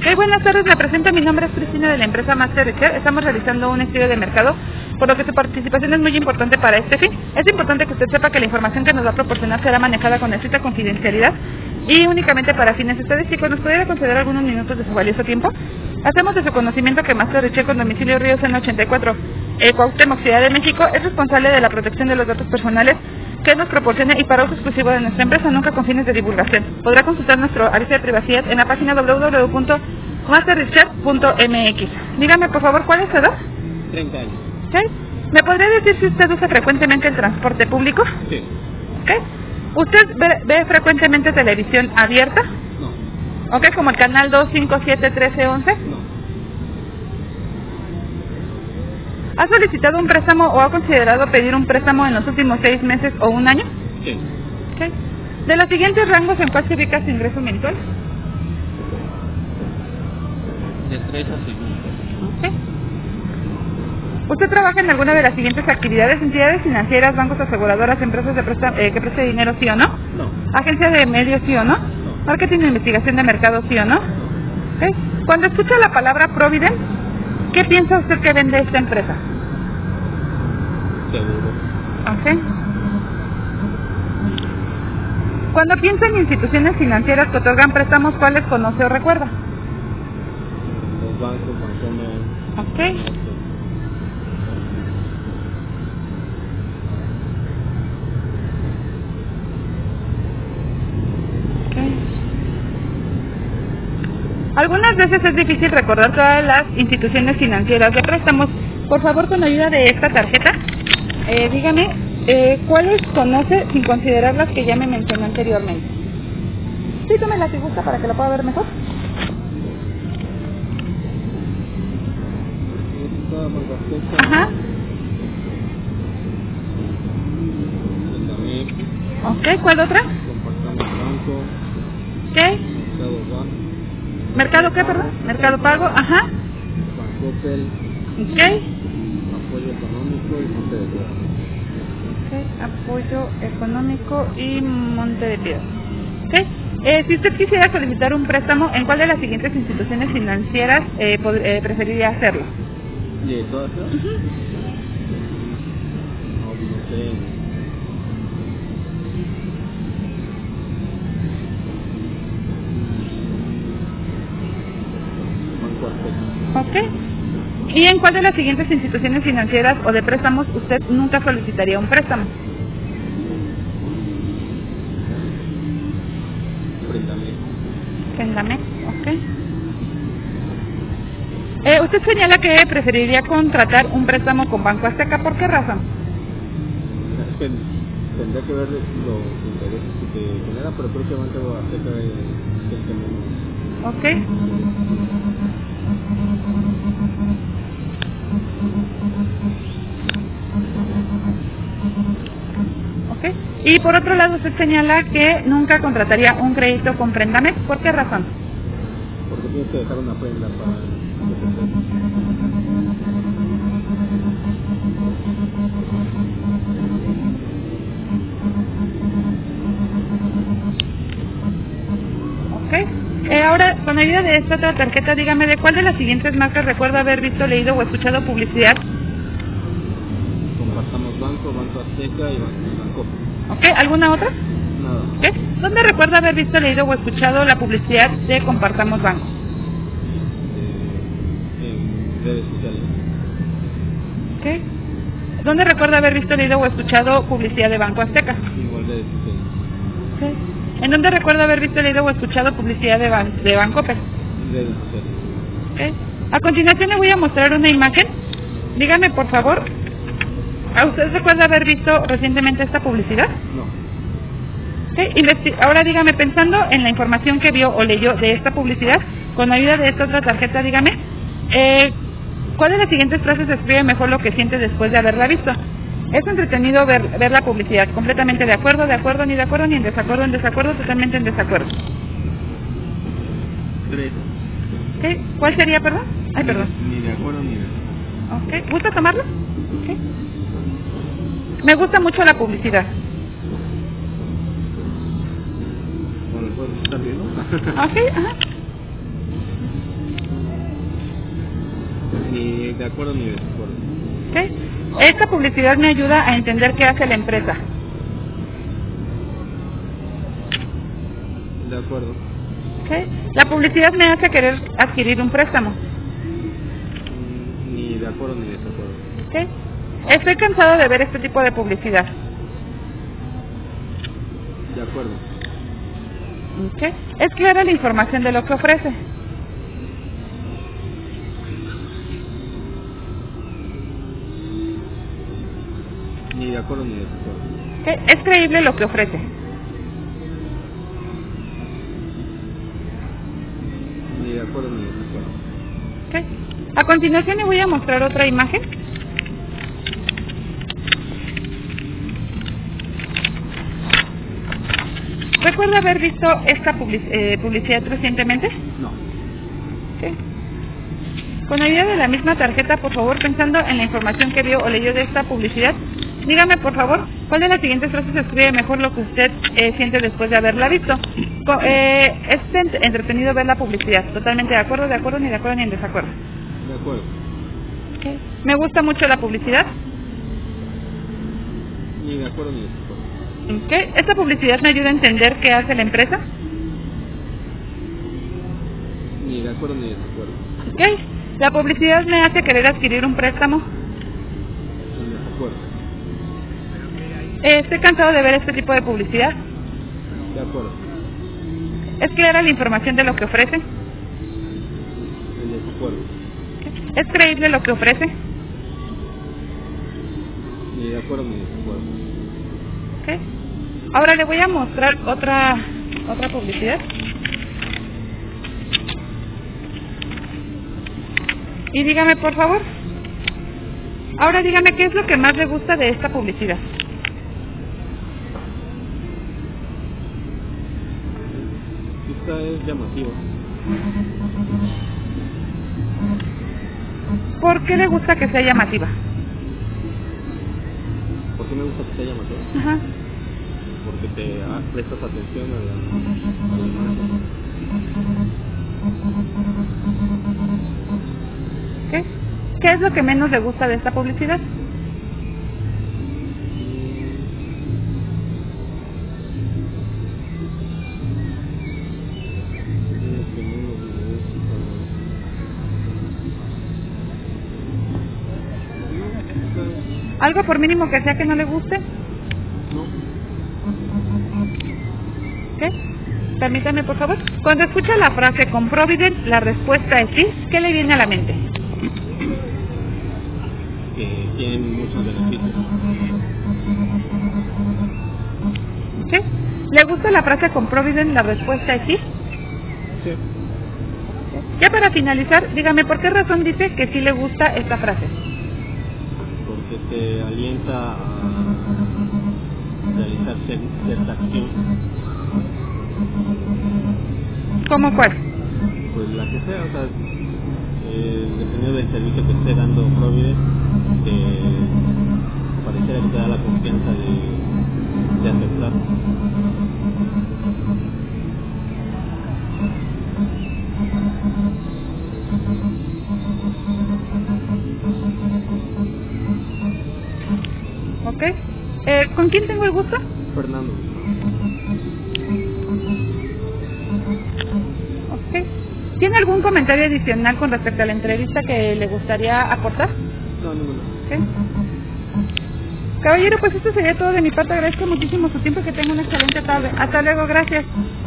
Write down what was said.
Buenas tardes, me presento, mi nombre es Cristina de la empresa Master Research. Estamos realizando un estudio de mercado, por lo que su participación es muy importante para este fin. Es importante que usted sepa que la información que nos va a proporcionar será manejada con estricta confidencialidad y únicamente para fines estadísticos. ¿Nos pudiera conceder algunos minutos de su valioso tiempo? Hacemos de su conocimiento que Master Research, con domicilio Ríos en 84, Cuauhtémoc, Ciudad de México, es responsable de la protección de los datos personales que nos proporciona y para uso exclusivo de nuestra empresa, nunca con fines de divulgación. Podrá consultar nuestro aviso de privacidad en la página www.masterresearch.mx. Dígame, por favor, ¿cuál es su edad? 30 años. ¿Okay? ¿Me podría decir si usted usa frecuentemente el transporte público? Sí. ¿Okay? ¿Usted ve frecuentemente televisión abierta? No. ¿Ok? ¿Como el canal 2, 5, 7, 13, 11? No. ¿Ha solicitado un préstamo o ha considerado pedir un préstamo en los últimos 6 meses o un año? Sí. Okay. De los siguientes rangos, ¿en cuál se ubica su ingreso mensual? De 3 a 6 meses. Okay. ¿Usted trabaja en alguna de las siguientes actividades: entidades financieras, bancos, aseguradoras, empresas que preste dinero, sí o no? No. ¿Agencia de medios, sí o no? No. ¿Marketing de investigación de mercado, sí o no? No. Okay. Cuando escucha la palabra Provident, ¿qué piensa usted que vende esta empresa? Seguro. Okay. Cuando piensa en instituciones financieras que otorgan préstamos, ¿cuáles conoce o recuerda? Los bancos, Bancomer. Okay. Algunas veces es difícil recordar todas las instituciones financieras de préstamos. Por favor, con ayuda de esta tarjeta, dígame cuáles conoce sin considerar las que ya me mencioné anteriormente. Sí, tómela si gusta para que la pueda ver mejor. Ajá. Ok, ¿cuál otra? Ok. ¿Mercado qué, perdón? Mercado Pago, ajá. Bancopel. Ok. Apoyo económico y Monte de Piedad. Okay. Apoyo económico y Monte de Piedad. Okay. Si usted quisiera solicitar un préstamo, ¿en cuál de las siguientes instituciones financieras preferiría hacerlo? ¿De todas esas? No sé. Ok. ¿Y en cuál de las siguientes instituciones financieras o de préstamos usted nunca solicitaría un préstamo? Préndame, ok. Usted señala que preferiría contratar un préstamo con Banco Azteca, ¿por qué razón? Tendría que ver los intereses que genera, pero creo que Banco Azteca es el que menos. Ok. Ok. Y por otro lado, usted señala que nunca contrataría un crédito con Préndame, ¿por qué razón? Porque tienes que dejar una prenda para... Ok. Ahora, con ayuda de esta otra tarjeta, dígame de cuál de las siguientes marcas recuerda haber visto, leído o escuchado publicidad. Compartamos Banco, Banco Azteca y Banco. Ok. ¿Alguna otra? Nada. Ok. ¿Dónde recuerda haber visto, leído o escuchado la publicidad de Compartamos Banco? En redes sociales. Ok. ¿Dónde recuerda haber visto, leído o escuchado publicidad de Banco Azteca? Igual redes sociales. Okay. ¿En dónde recuerda haber visto, leído o escuchado publicidad de Bancomer? Redes sociales. Okay. A continuación le voy a mostrar una imagen. Dígame, por favor, ¿a usted recuerda haber visto recientemente esta publicidad? No. Okay. Ahora dígame, pensando en la información que vio o leyó de esta publicidad, con ayuda de esta otra tarjeta, dígame, ¿cuál de las siguientes frases describe mejor lo que siente después de haberla visto? Es entretenido ver la publicidad. Completamente de acuerdo, ni de acuerdo, ni en desacuerdo, totalmente en desacuerdo. 3. ¿Okay? ¿Cuál sería, perdón? Ay, perdón. Ni de acuerdo ni de... Okay. ¿Gusta tomarlo? Okay. Me gusta mucho la publicidad. Bueno, puedes estar viendo. Ok, ajá. Ni de acuerdo ni de desacuerdo. ¿Ok? Esta publicidad me ayuda a entender qué hace la empresa. De acuerdo. ¿Ok? La publicidad me hace querer adquirir un préstamo. Ni de acuerdo ni de desacuerdo. ¿Ok? Estoy cansado de ver este tipo de publicidad. De acuerdo. ¿Ok? Es clara la información de lo que ofrece. Ni de acuerdo ni de desacuerdo. ¿Ok? Es creíble lo que ofrece. Ni de acuerdo ni de desacuerdo. ¿Ok? A continuación le voy a mostrar otra imagen. ¿Recuerda haber visto esta publicidad recientemente? No. ¿Ok? Con ayuda de la misma tarjeta, por favor, pensando en la información que vio o leyó de esta publicidad, dígame, por favor, ¿cuál de las siguientes frases describe mejor lo que usted siente después de haberla visto? Es entretenido ver la publicidad. Totalmente de acuerdo, ni de acuerdo, ni en desacuerdo. De acuerdo. ¿Okay? Me gusta mucho la publicidad. Ni de acuerdo ni de desacuerdo. ¿Okay? ¿Esta publicidad me ayuda a entender qué hace la empresa? Ni de acuerdo ni de desacuerdo. ¿Okay? ¿La publicidad me hace querer adquirir un préstamo? En desacuerdo. Estoy cansado de ver este tipo de publicidad. De acuerdo. ¿Es clara la información de lo que ofrece? En desacuerdo. ¿Es creíble lo que ofrece? Ni de acuerdo ni de desacuerdo. ¿Okay? Ahora le voy a mostrar otra publicidad. Y dígame, por favor. Ahora dígame qué es lo que más le gusta de esta publicidad. Esta es llamativa. ¿Por qué le gusta que sea llamativa? ¿Por qué me gusta que sea llamativa? Ajá. Porque te prestas atención a la imagen. ¿Qué? ¿Qué es lo que menos le gusta de esta publicidad? ¿Algo por mínimo que sea que no le guste? No. ¿Qué? Permítame, por favor. Cuando escucha la frase con Provident, la respuesta es sí. ¿Qué le viene a la mente? Que tienen muchos beneficios. ¿Sí? ¿Le gusta la frase con Provident? La respuesta es sí. Sí. Ya para finalizar, dígame, ¿por qué razón dice que sí le gusta esta frase? Porque te alienta a realizar cierta acción. ¿Cómo cuál? Pues la que sea, o sea, dependiendo del servicio que esté dando Provident, pareciera que te da la confianza de aceptar. ¿Ok? ¿Con quién tengo el gusto? Fernando. ¿Ok? ¿Tiene algún comentario adicional con respecto a la entrevista que le gustaría aportar? No, ninguno. ¿Ok? Caballero, pues esto sería todo de mi parte. Agradezco muchísimo su tiempo y que tenga una excelente tarde. Hasta luego, gracias.